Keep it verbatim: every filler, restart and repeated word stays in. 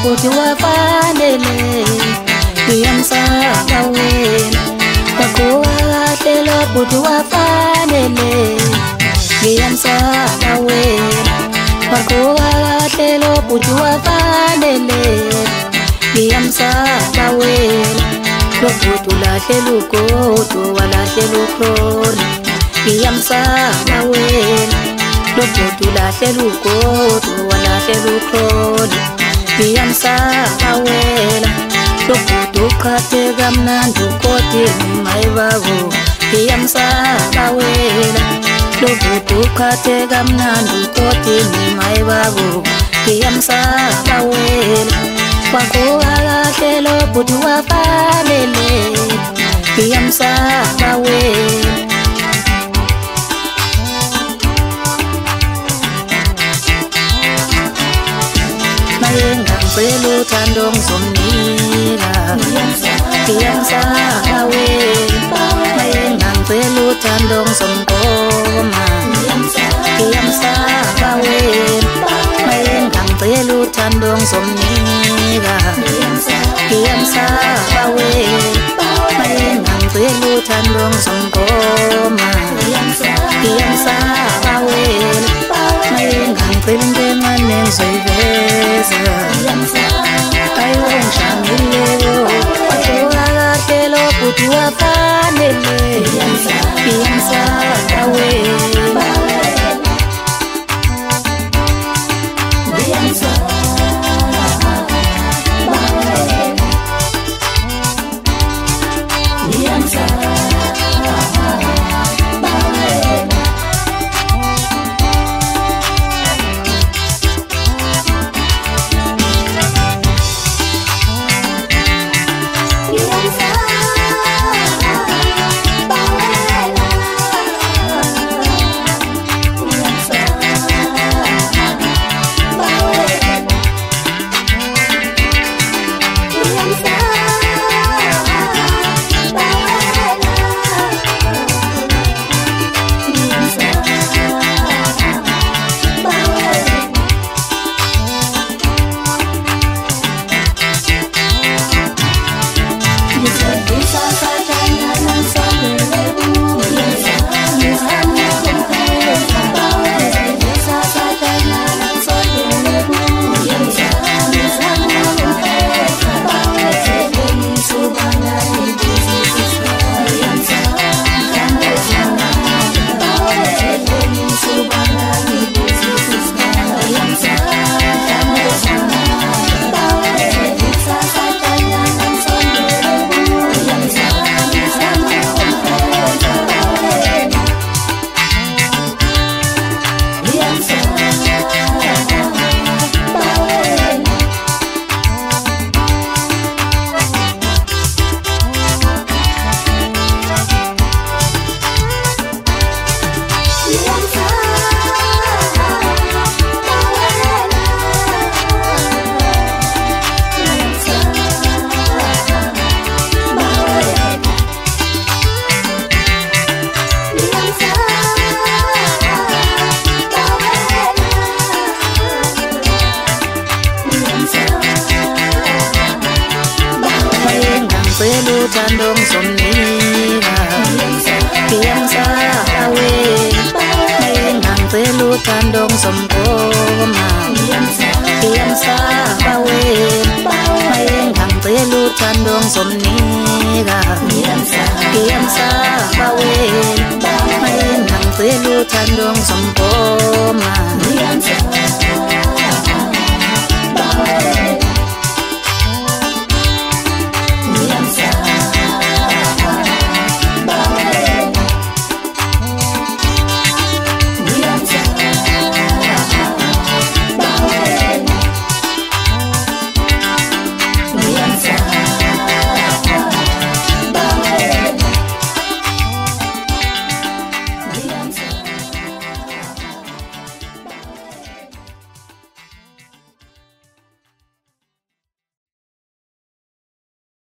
buthi wafanele ngiyamsaba wena wakhowa kahle lo buthi wafanele ngiyamsaba wena wakhowa kahle lo buthi wafanele ngiyamsaba wena lo buthi ulahlela ugodo walahlela ukhona ngiyamsaba wena lo buthi ulahlela ugodo walahlela ukhona ngiyamsaba wena lo buthi uqhathe kamnandi ukodini mayibabo ngiyamsaba wena lo buthi uqhathe kamnandi ukodini mayibabo ngiyamsaba wena wakhowa kahle lo buthi wafanele ngiyamsaba wena ngicela uthando ngizomnika ngiyamsaba wena ngicela uthando ngizomgoma ngiyamsaba wena ngicela uthando ngizomnika ngiyamsaba wena ngicela uthando ngizomgoma ngiyamsaba wena ngicela into encane ngizoyiveza ayonjangile wakhowa kahle lo buthi wafanele ngiyamsaba wena uthando ngizomnika ngiyamsaba wena ngicela uthando ngizomgoma ngiyamsaba wena ngicela uthando ngizomnika ngiyamsaba wena ngicela uthando ngizomgoma